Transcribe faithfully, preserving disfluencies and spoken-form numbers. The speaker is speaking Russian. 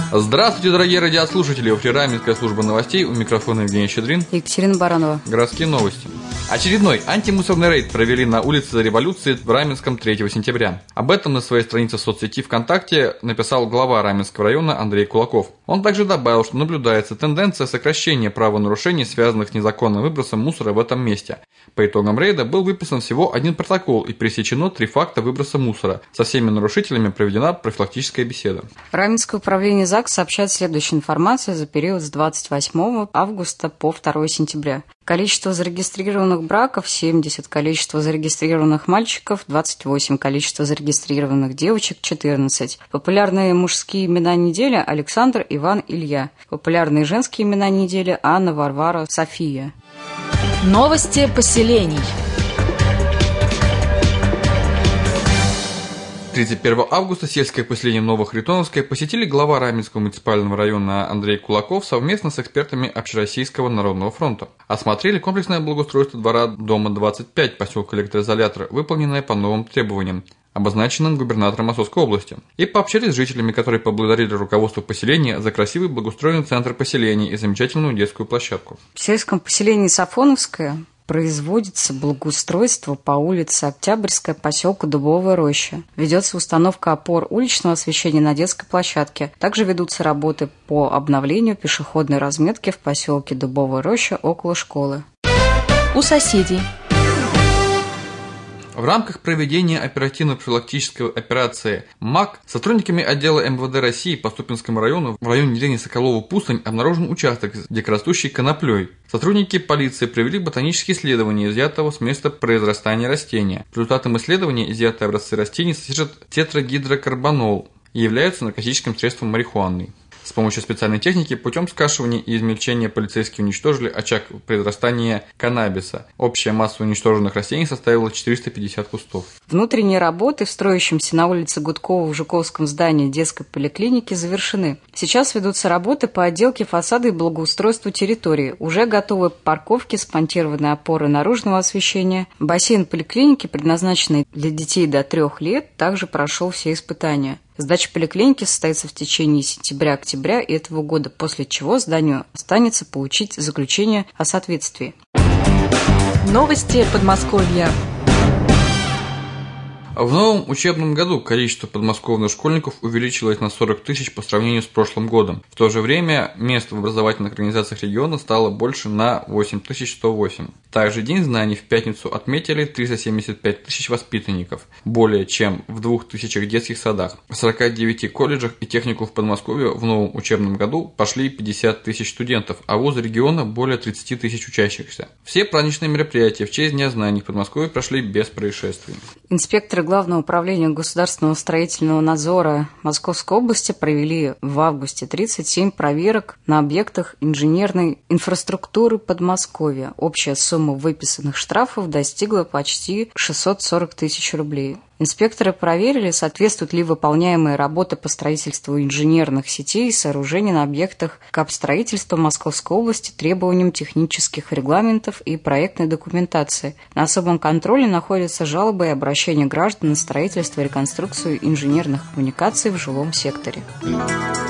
Здравствуйте, дорогие радиослушатели! В эфире Раменская служба новостей. У микрофона Евгений Щедрин и Екатерина Баранова. Городские новости. Очередной антимусорный рейд провели на улице Революции в Раменском третьего сентября. Об этом на своей странице в соцсети ВКонтакте написал глава Раменского района Андрей Кулаков. Он также добавил, что наблюдается тенденция сокращения правонарушений, связанных с незаконным выбросом мусора в этом месте. По итогам рейда был выписан всего один протокол и пресечено три факта выброса мусора. Со всеми нарушителями проведена профилактическая беседа. Раменское управление ЗАГС сообщает следующую информацию за период с двадцать восьмого августа по второго сентября. Количество зарегистрированных браков – семьдесят, количество зарегистрированных мальчиков – двадцать восемь, количество зарегистрированных девочек – четырнадцать. Популярные мужские имена недели – Александр, Иван, Илья. Популярные женские имена недели – Анна, Варвара, София. Новости поселений. тридцать первого августа сельское поселение Новохаритоновское посетили глава Раменского муниципального района Андрей Кулаков совместно с экспертами Общероссийского народного фронта. Осмотрели комплексное благоустройство двора дома двадцать пять поселка Электроизолятор, выполненное по новым требованиям, обозначенным губернатором Московской области, и пообщались с жителями, которые поблагодарили руководство поселения за красивый благоустроенный центр поселения и замечательную детскую площадку. В сельском поселении Сафоновское производится благоустройство по улице Октябрьская, поселку Дубовая Роща. Ведется установка опор уличного освещения на детской площадке. Также ведутся работы по обновлению пешеходной разметки в поселке Дубовая Роща около школы. У соседей. В рамках проведения оперативно-профилактической операции МАК сотрудниками отдела эм вэ дэ России по Ступинскому району в районе деревни Соколова-Пустынь обнаружен участок с дикорастущей коноплей. Сотрудники полиции провели ботанические исследования изъятого с места произрастания растения. По результатам исследования изъятые образцы растений содержат тетрагидрокарбонол и являются наркотическим средством марихуаны. С помощью специальной техники путем скашивания и измельчения полицейские уничтожили очаг произрастания каннабиса. Общая масса уничтоженных растений составила четыреста пятьдесят кустов. Внутренние работы в строящемся на улице Гудкова в Жуковском здании детской поликлиники завершены. Сейчас ведутся работы по отделке фасада и благоустройству территории. Уже готовы парковки, смонтированные опоры наружного освещения. Бассейн поликлиники, предназначенный для детей до трех лет, также прошел все испытания. Сдача поликлиники состоится в течение сентября-октября этого года, после чего зданию останется получить заключение о соответствии. Новости Подмосковья. В новом учебном году количество подмосковных школьников увеличилось на сорок тысяч по сравнению с прошлым годом. В то же время мест в образовательных организациях региона стало больше на восемь тысяч сто восемь. Также День знаний в пятницу отметили триста семьдесят пять тысяч воспитанников, более чем в двух тысячах детских садах. В сорока девяти колледжах и техникумах в Подмосковье в новом учебном году пошли пятьдесят тысяч студентов, а вузы региона более тридцать тысяч учащихся. Все праздничные мероприятия в честь Дня знаний в Подмосковье прошли без происшествий. Инспекторы Главного управления государственного строительного надзора Московской области провели в августе тридцать семь проверок на объектах инженерной инфраструктуры Подмосковья. Общая сумма выписанных штрафов достигла почти шестьсот сорок тысяч рублей. Инспекторы проверили, соответствуют ли выполняемые работы по строительству инженерных сетей и сооружений на объектах капстроительства Московской области требованиям технических регламентов и проектной документации. На особом контроле находятся жалобы и обращения граждан на строительство и реконструкцию инженерных коммуникаций в жилом секторе.